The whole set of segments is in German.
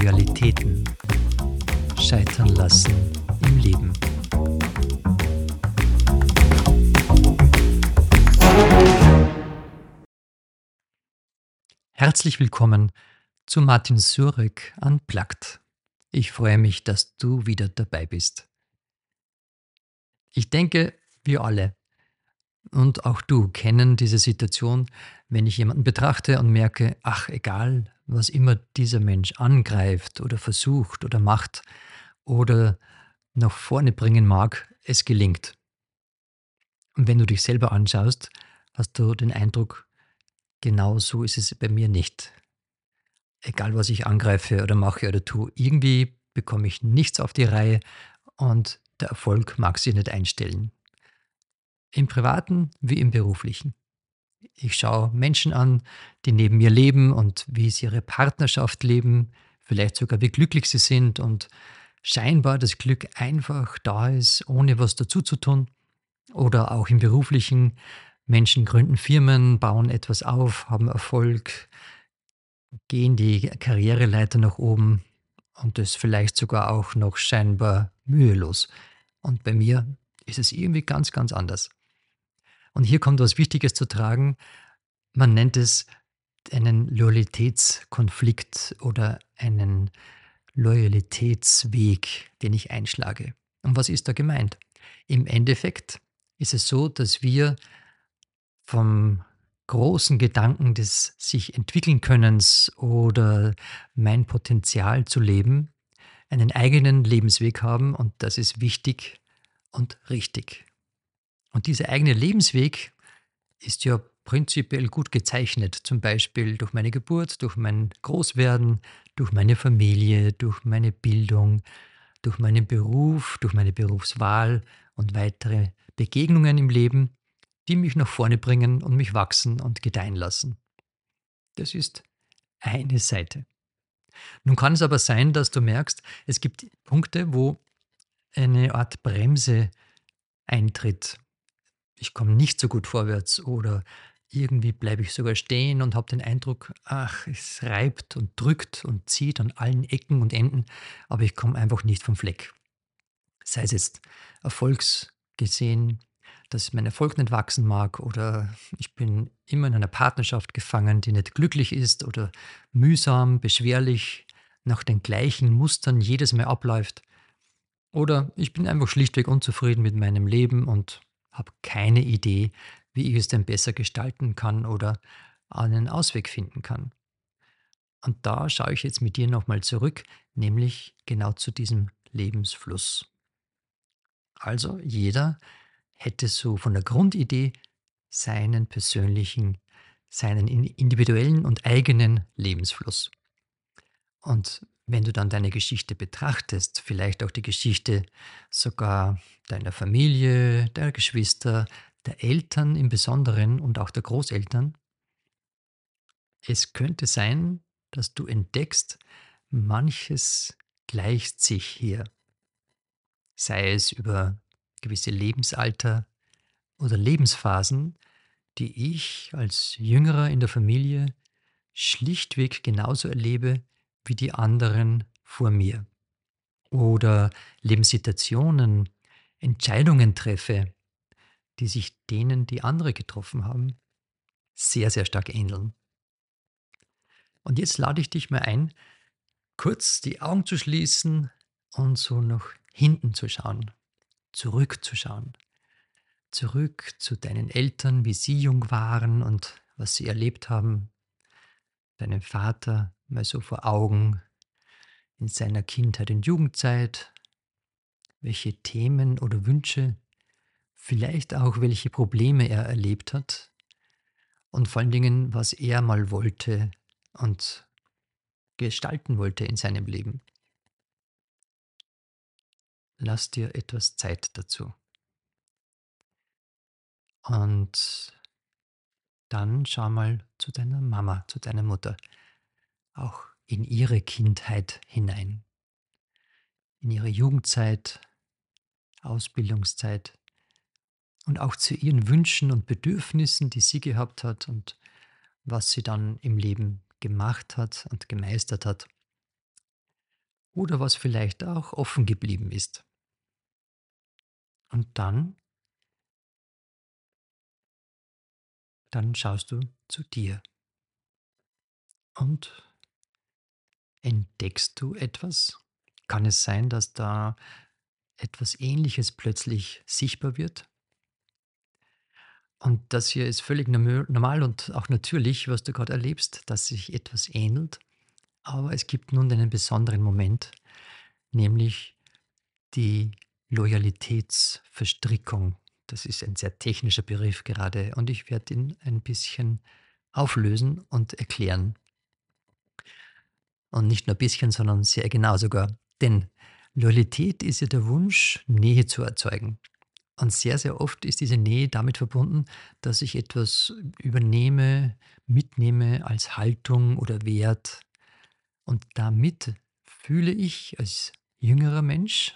Loyalitäten scheitern lassen im Leben. Herzlich willkommen zu Martin Surek Unplugged. Ich freue mich, dass du wieder dabei bist. Ich denke, wir alle und auch du kennen diese Situation, wenn ich jemanden betrachte und merke, ach egal, was immer dieser Mensch angreift oder versucht oder macht oder nach vorne bringen mag, es gelingt. Und wenn du dich selber anschaust, hast du den Eindruck, genau so ist es bei mir nicht. Egal was ich angreife oder mache oder tue, irgendwie bekomme ich nichts auf die Reihe und der Erfolg mag sich nicht einstellen. Im Privaten wie im Beruflichen. Ich schaue Menschen an, die neben mir leben und wie sie ihre Partnerschaft leben, vielleicht sogar wie glücklich sie sind und scheinbar das Glück einfach da ist, ohne was dazu zu tun. Oder auch im Beruflichen. Menschen gründen Firmen, bauen etwas auf, haben Erfolg, gehen die Karriereleiter nach oben und das vielleicht sogar auch noch scheinbar mühelos. Und bei mir ist es irgendwie ganz, ganz anders. Und hier kommt was Wichtiges zu tragen. Man nennt es einen Loyalitätskonflikt oder einen Loyalitätsweg, den ich einschlage. Und was ist da gemeint? Im Endeffekt ist es so, dass wir vom großen Gedanken des sich entwickeln Könnens oder mein Potenzial zu leben, einen eigenen Lebensweg haben und das ist wichtig und richtig. Und dieser eigene Lebensweg ist ja prinzipiell gut gezeichnet, zum Beispiel durch meine Geburt, durch mein Großwerden, durch meine Familie, durch meine Bildung, durch meinen Beruf, durch meine Berufswahl und weitere Begegnungen im Leben, die mich nach vorne bringen und mich wachsen und gedeihen lassen. Das ist eine Seite. Nun kann es aber sein, dass du merkst, es gibt Punkte, wo eine Art Bremse eintritt. Ich komme nicht so gut vorwärts oder irgendwie bleibe ich sogar stehen und habe den Eindruck, ach, es reibt und drückt und zieht an allen Ecken und Enden, aber ich komme einfach nicht vom Fleck. Sei es jetzt erfolgsgesehen, dass mein Erfolg nicht wachsen mag oder ich bin immer in einer Partnerschaft gefangen, die nicht glücklich ist oder mühsam, beschwerlich, nach den gleichen Mustern jedes Mal abläuft. Oder ich bin einfach schlichtweg unzufrieden mit meinem Leben und habe keine Idee, wie ich es denn besser gestalten kann oder einen Ausweg finden kann. Und da schaue ich jetzt mit dir nochmal zurück, nämlich genau zu diesem Lebensfluss. Also jeder hätte so von der Grundidee seinen persönlichen, seinen individuellen und eigenen Lebensfluss. Und wenn du dann deine Geschichte betrachtest, vielleicht auch die Geschichte sogar deiner Familie, der Geschwister, der Eltern im Besonderen und auch der Großeltern, es könnte sein, dass du entdeckst, manches gleicht sich hier, sei es über gewisse Lebensalter oder Lebensphasen, die ich als Jüngerer in der Familie schlichtweg genauso erlebe wie die anderen vor mir. Oder Lebenssituationen, Entscheidungen treffe, die sich denen, die andere getroffen haben, sehr, sehr stark ähneln. Und jetzt lade ich dich mal ein, kurz die Augen zu schließen und so nach hinten zu schauen, zurückzuschauen. Zurück zu deinen Eltern, wie sie jung waren und was sie erlebt haben. Deinen Vater mal so vor Augen in seiner Kindheit und Jugendzeit, welche Themen oder Wünsche, vielleicht auch welche Probleme er erlebt hat und vor allen Dingen, was er mal wollte und gestalten wollte in seinem Leben. Lass dir etwas Zeit dazu. Und dann schau mal zu deiner Mama, zu deiner Mutter, auch in ihre Kindheit hinein, in ihre Jugendzeit, Ausbildungszeit und auch zu ihren Wünschen und Bedürfnissen, die sie gehabt hat und was sie dann im Leben gemacht hat und gemeistert hat. oder was vielleicht auch offen geblieben ist. Und dann schaust du zu dir und entdeckst du etwas? Kann es sein, dass da etwas Ähnliches plötzlich sichtbar wird? Und das hier ist völlig normal und auch natürlich, was du gerade erlebst, dass sich etwas ähnelt. Aber es gibt nun einen besonderen Moment, nämlich die Loyalitätsverstrickung. Das ist ein sehr technischer Begriff gerade und ich werde ihn ein bisschen auflösen und erklären. Und nicht nur ein bisschen, sondern sehr genau sogar. Denn Loyalität ist ja der Wunsch, Nähe zu erzeugen. Und sehr, sehr oft ist diese Nähe damit verbunden, dass ich etwas übernehme, mitnehme als Haltung oder Wert. Und damit fühle ich als jüngerer Mensch,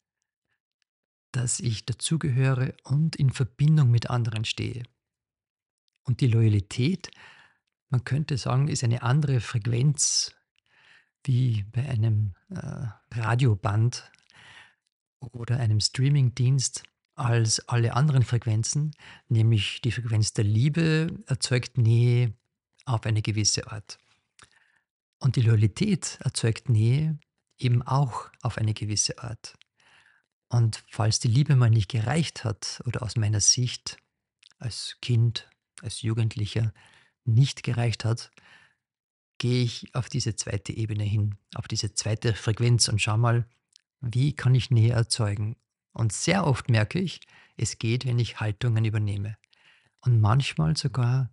dass ich dazugehöre und in Verbindung mit anderen stehe. Und die Loyalität, man könnte sagen, ist eine andere Frequenz wie bei einem Radioband oder einem Streamingdienst als alle anderen Frequenzen, nämlich die Frequenz der Liebe erzeugt Nähe auf eine gewisse Art. Und die Loyalität erzeugt Nähe eben auch auf eine gewisse Art. Und falls die Liebe mal nicht gereicht hat oder aus meiner Sicht als Kind, als Jugendlicher nicht gereicht hat, gehe ich auf diese zweite Ebene hin, auf diese zweite Frequenz und schau mal, wie kann ich Nähe erzeugen? Und sehr oft merke ich, es geht, wenn ich Haltungen übernehme. Und manchmal sogar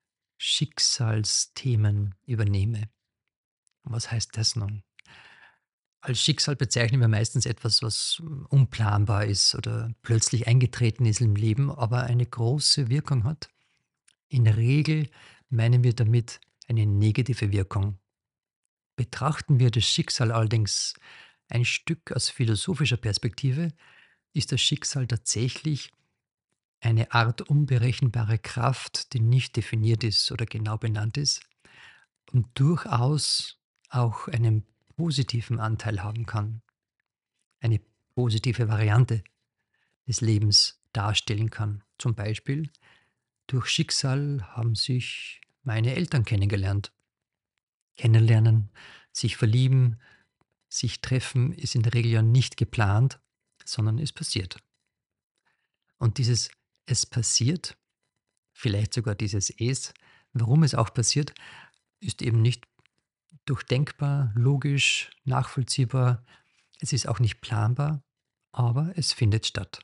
Schicksalsthemen übernehme. Was heißt das nun? Als Schicksal bezeichnen wir meistens etwas, was unplanbar ist oder plötzlich eingetreten ist im Leben, aber eine große Wirkung hat. In der Regel meinen wir damit eine negative Wirkung. Betrachten wir das Schicksal allerdings ein Stück aus philosophischer Perspektive, ist das Schicksal tatsächlich eine Art unberechenbare Kraft, die nicht definiert ist oder genau benannt ist und durchaus auch einen positiven Anteil haben kann, eine positive Variante des Lebens darstellen kann. Zum Beispiel durch Schicksal haben sich meine Eltern kennengelernt. Kennenlernen, sich verlieben, sich treffen ist in der Regel ja nicht geplant, sondern es passiert. Und dieses es passiert, vielleicht sogar dieses es, warum es auch passiert, ist eben nicht durchdenkbar, logisch, nachvollziehbar. Es ist auch nicht planbar, aber es findet statt.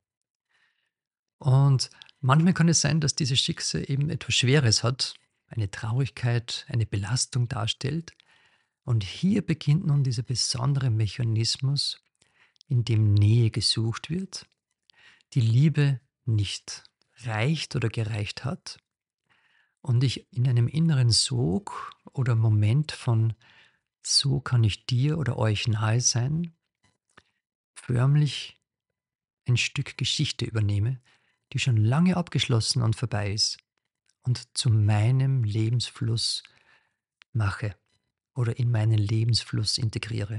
Und manchmal kann es sein, dass dieses Schicksal eben etwas Schweres hat, eine Traurigkeit, eine Belastung darstellt. Und hier beginnt nun dieser besondere Mechanismus, in dem Nähe gesucht wird, die Liebe nicht reicht oder gereicht hat und ich in einem inneren Sog oder Moment von so kann ich dir oder euch nahe sein, förmlich ein Stück Geschichte übernehme, die schon lange abgeschlossen und vorbei ist und zu meinem Lebensfluss mache oder in meinen Lebensfluss integriere.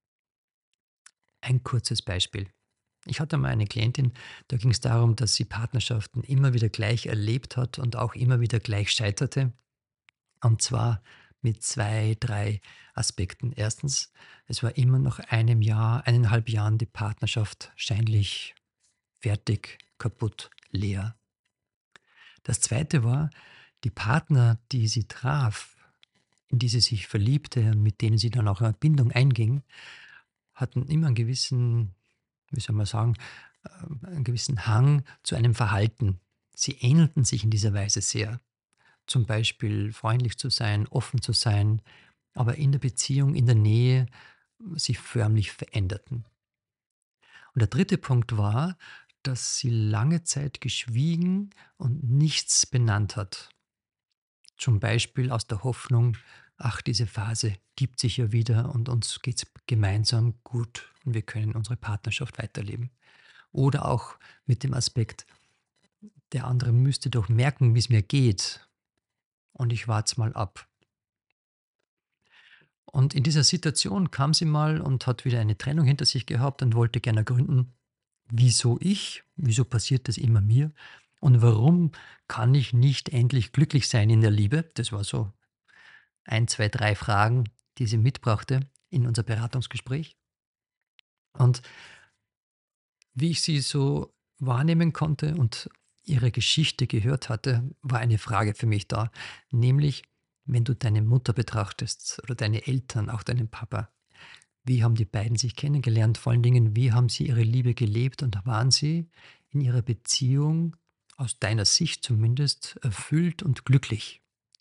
Ein kurzes Beispiel. Ich hatte mal eine Klientin, da ging es darum, dass sie Partnerschaften immer wieder gleich erlebt hat und auch immer wieder gleich scheiterte. Und zwar mit 2, 3 Aspekten. Erstens, es war immer nach einem Jahr, 1,5 Jahren die Partnerschaft scheinlich fertig, kaputt, leer. Das Zweite war, die Partner, die sie traf, in die sie sich verliebte, mit denen sie dann auch eine Bindung einging, hatten immer einen gewissen, wie soll man sagen, einen gewissen Hang zu einem Verhalten. Sie ähnelten sich in dieser Weise sehr. Zum Beispiel freundlich zu sein, offen zu sein, aber in der Beziehung, in der Nähe sich förmlich veränderten. Und der dritte Punkt war, dass sie lange Zeit geschwiegen und nichts benannt hat. Zum Beispiel aus der Hoffnung, ach, diese Phase gibt sich ja wieder und uns geht es gemeinsam gut und wir können unsere Partnerschaft weiterleben. Oder auch mit dem Aspekt, der andere müsste doch merken, wie es mir geht und ich warte mal ab. Und in dieser Situation kam sie mal und hat wieder eine Trennung hinter sich gehabt und wollte gerne ergründen, wieso ich? Wieso passiert das immer mir? Und warum kann ich nicht endlich glücklich sein in der Liebe? Das war so ein, 2, 3 Fragen, die sie mitbrachte in unser Beratungsgespräch. Und wie ich sie so wahrnehmen konnte und ihre Geschichte gehört hatte, war eine Frage für mich da, nämlich wenn du deine Mutter betrachtest oder deine Eltern, auch deinen Papa, wie haben die beiden sich kennengelernt? Vor allen Dingen, wie haben sie ihre Liebe gelebt und waren sie in ihrer Beziehung, aus deiner Sicht zumindest, erfüllt und glücklich?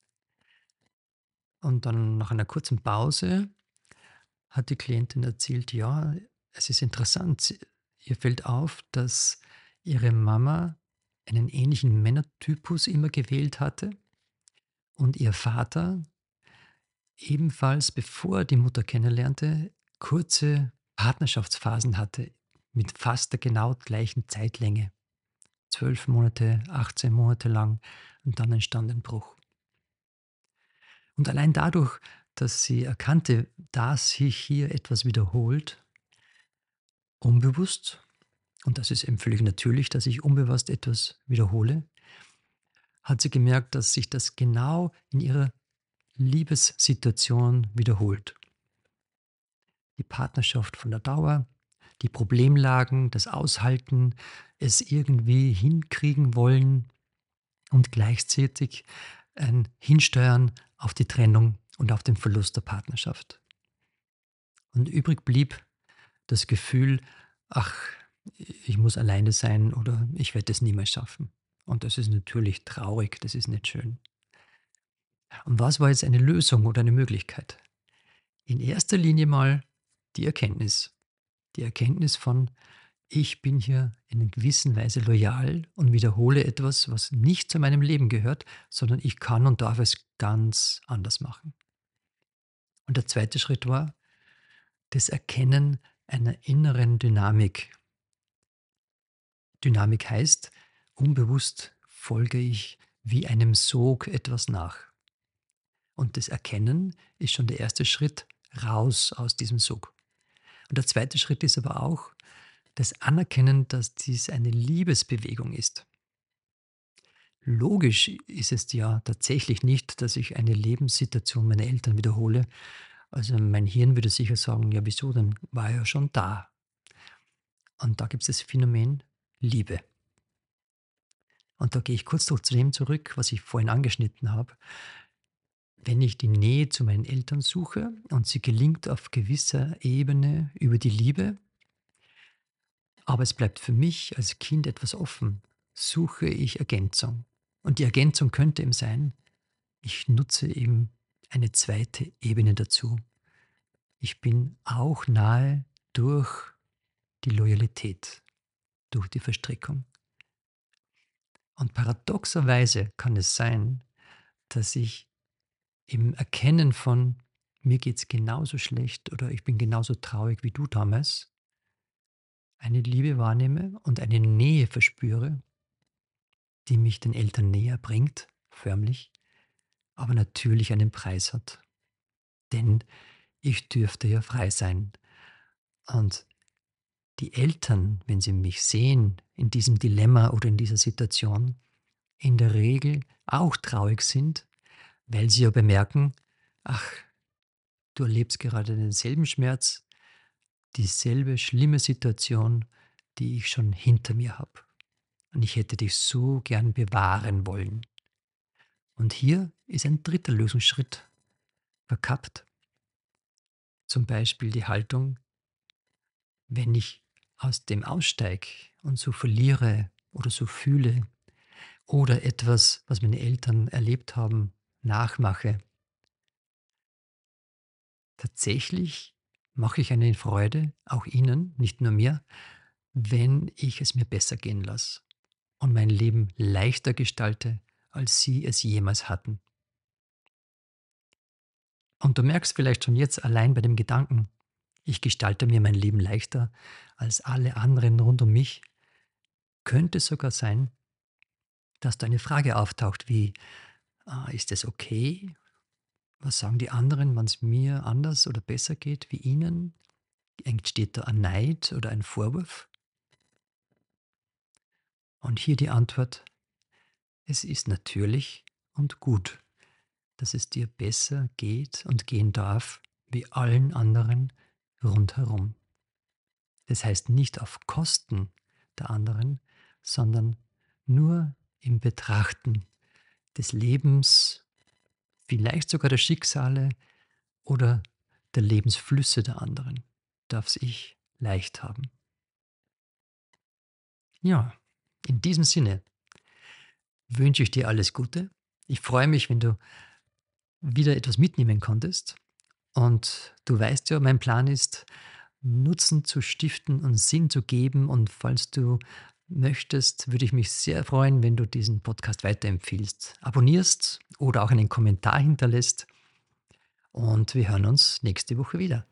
Und dann nach einer kurzen Pause hat die Klientin erzählt, ja, es ist interessant, ihr fällt auf, dass ihre Mama einen ähnlichen Männertypus immer gewählt hatte und ihr Vater ebenfalls, bevor er die Mutter kennenlernte, kurze Partnerschaftsphasen hatte mit fast der genau gleichen Zeitlänge. 12 Monate, 18 Monate lang und dann entstand ein Bruch. Und allein dadurch, dass sie erkannte, dass sich hier etwas wiederholt, unbewusst, und das ist eben völlig natürlich, dass ich unbewusst etwas wiederhole, hat sie gemerkt, dass sich das genau in ihrer Liebessituation wiederholt. Die Partnerschaft von der Dauer, die Problemlagen, das Aushalten, es irgendwie hinkriegen wollen und gleichzeitig ein Hinsteuern auf die Trennung und auf den Verlust der Partnerschaft. Und übrig blieb das Gefühl, ach, ich muss alleine sein oder ich werde es niemals schaffen. Und das ist natürlich traurig, das ist nicht schön. Und was war jetzt eine Lösung oder eine Möglichkeit? In erster Linie mal die Erkenntnis. Die Erkenntnis von, ich bin hier in einer gewissen Weise loyal und wiederhole etwas, was nicht zu meinem Leben gehört, sondern ich kann und darf es ganz anders machen. Und der zweite Schritt war das Erkennen einer inneren Dynamik. Dynamik heißt, unbewusst folge ich wie einem Sog etwas nach. Und das Erkennen ist schon der erste Schritt raus aus diesem Sog. Und der zweite Schritt ist aber auch das Anerkennen, dass dies eine Liebesbewegung ist. Logisch ist es ja tatsächlich nicht, dass ich eine Lebenssituation meiner Eltern wiederhole. Also mein Hirn würde sicher sagen, ja wieso, dann war er ja schon da. Und da gibt es das Phänomen Liebe. Und da gehe ich kurz noch zu dem zurück, was ich vorhin angeschnitten habe. Wenn ich die Nähe zu meinen Eltern suche und sie gelingt auf gewisser Ebene über die Liebe, aber es bleibt für mich als Kind etwas offen, suche ich Ergänzung. Und die Ergänzung könnte eben sein, ich nutze eben eine zweite Ebene dazu. Ich bin auch nahe durch die Loyalität, durch die Verstrickung. Und paradoxerweise kann es sein, dass ich im Erkennen von mir geht's genauso schlecht oder ich bin genauso traurig wie du damals, eine Liebe wahrnehme und eine Nähe verspüre, die mich den Eltern näher bringt, förmlich, aber natürlich einen Preis hat. Denn ich dürfte ja frei sein. Und die Eltern, wenn sie mich sehen in diesem Dilemma oder in dieser Situation, in der Regel auch traurig sind, weil sie ja bemerken, ach, du erlebst gerade denselben Schmerz, dieselbe schlimme Situation, die ich schon hinter mir habe. Und ich hätte dich so gern bewahren wollen. Und hier ist ein dritter Lösungsschritt verkappt. Zum Beispiel die Haltung, wenn ich aus dem aussteige und so verliere oder so fühle oder etwas, was meine Eltern erlebt haben, nachmache, tatsächlich mache ich eine Freude, auch ihnen, nicht nur mir, wenn ich es mir besser gehen lasse und mein Leben leichter gestalte, als sie es jemals hatten. Und du merkst vielleicht schon jetzt allein bei dem Gedanken, ich gestalte mir mein Leben leichter als alle anderen rund um mich, könnte sogar sein, dass da eine Frage auftaucht wie, ist es okay? Was sagen die anderen, wenn es mir anders oder besser geht wie ihnen? Entsteht da ein Neid oder ein Vorwurf? Und hier die Antwort: Es ist natürlich und gut, dass es dir besser geht und gehen darf wie allen anderen rundherum. Das heißt nicht auf Kosten der anderen, sondern nur im Betrachten des Lebens, vielleicht sogar der Schicksale oder der Lebensflüsse der anderen, darf's ich leicht haben. Ja, in diesem Sinne wünsche ich dir alles Gute. Ich freue mich, wenn du wieder etwas mitnehmen konntest. Und du weißt ja, mein Plan ist, Nutzen zu stiften und Sinn zu geben. Und falls du möchtest, würde ich mich sehr freuen, wenn du diesen Podcast weiterempfiehlst, abonnierst oder auch einen Kommentar hinterlässt. Und wir hören uns nächste Woche wieder.